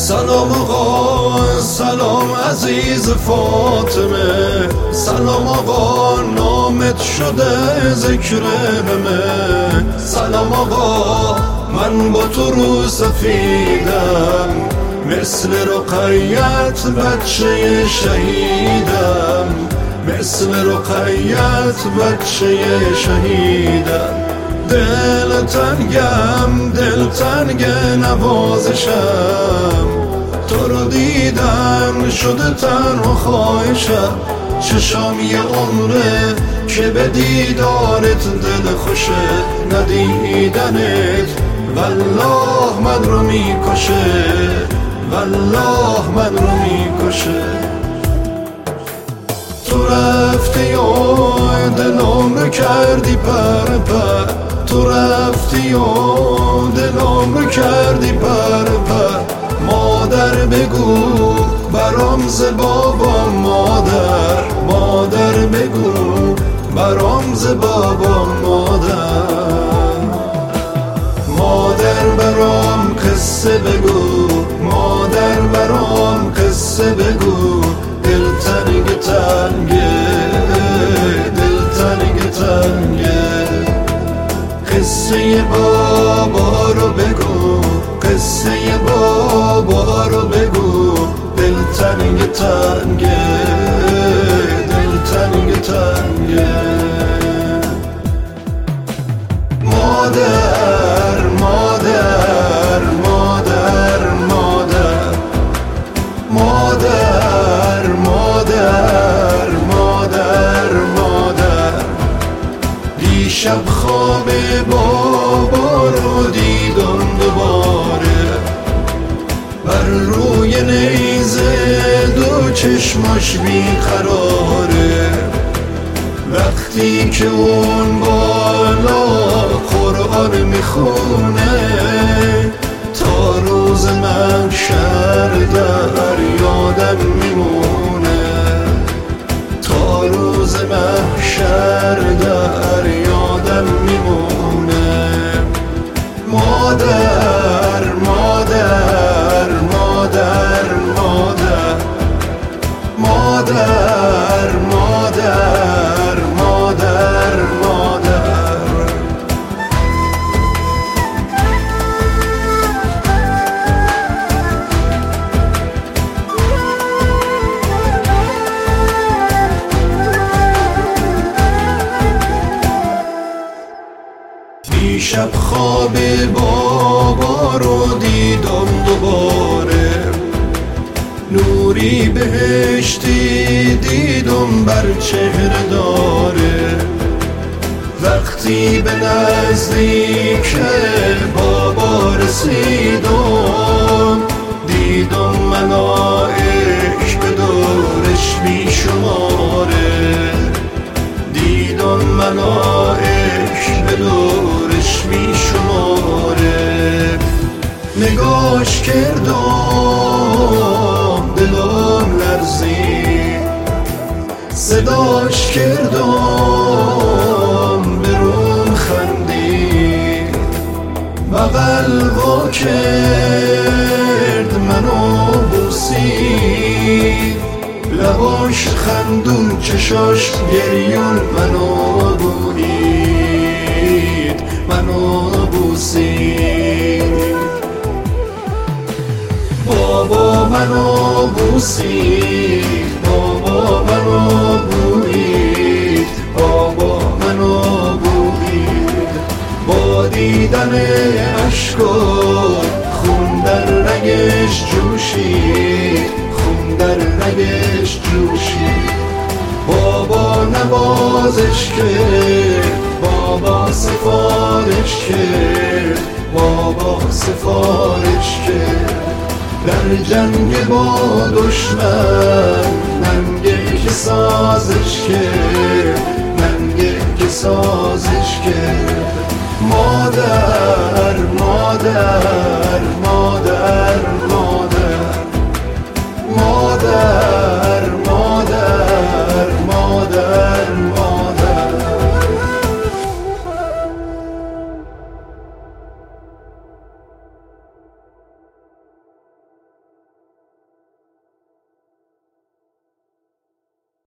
سلام آقا سلام عزیز فاطمه، سلام آقا نامت شده ذکر همه. سلام آقا من با تو رو سفیدم، مثل رقیت بچه شهیدم، مثل رقیت بچه شهیدم. دل تنگم دل تنگ نوازشم، تو رو دیدن شده تنها خواهشم. چشام یه عمره که به دیدارت دل خوشه، ندیدنت والله من رو میکشه، والله من رو میکشه. تو رفتی و دلم رو کردی پر پر، تو رفتی و دلم رو کردی پر پر. مادر بگو برام ز بابام، مادر مادر بگو برام ز بابام، مادر مادر برام قصه بگو، مادر برام قصه بگو. دل تنگ تنگه دل تنگ تنگه، قصه بابا رو بگو، قصه بابا رو بگو. دل تنگ تنگه دل تنگ تنگه. مادر مادر مادر مادر مادر مادر مادر مادر. دیشب خواب بابا رو دیدم دوباره، بر روی نیزه دو چشماش بیقراره. وقتی که اون بالا قرآن میخونه، تا روز محشر در یادم میمونه، تا روز محشر در یادم میمونه. مادر مادر مادر مادر مادر مادر مادر مادر. دیشب خواب بابا رو دیدم دوباره، نوری بهشتی دیدم بر چهره داره. وقتی به نزدیک بابا رسیدم، دیدم ملائک به دورش بیشماره، دیدم ملائک به دورش بیشماره. نگاش کردم دلم لرزید، صداش کردم بروم خندید. بغل وا کرد منو بوسید، لباش خندون چشاش گریون منو بوید، منو بوسید. بابا منو بوسید، بابا منو بوید، بابا منو بوید. با دیدن عشق و خون در رگش جوشید، خون در رگش جوشید. بابا نوازش کرد، بابا سفارش کرد، بابا سفارش کرد. در جنگ با دشمن ننگه که سازش کرد، ننگه که سازش کرد. مادر مادر مادر